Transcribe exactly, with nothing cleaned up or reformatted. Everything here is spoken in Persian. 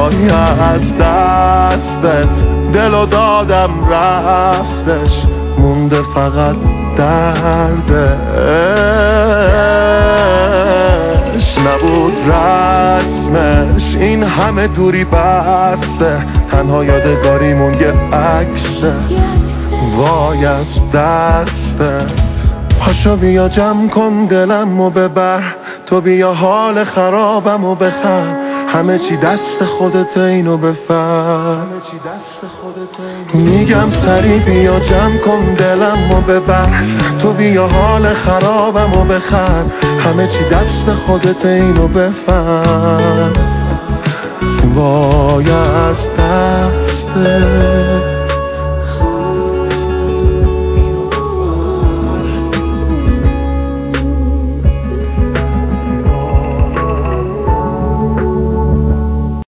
وای از دستت دلو دادم رفتش، مونده فقط دردش. نبود رسمش این همه دوری بسته، تنها یادگاریمون یه عکسه وای از دستت. پاشو بیا جمع کن دلمو ببر، تو بیا حال خرابمو بخر، همه چی دست خودت اینو بفر. میگم سری بیا جمع کن دلمو ببر، تو بیا حال خرابمو بخر، همه چی دست خودت اینو بفر وای از دست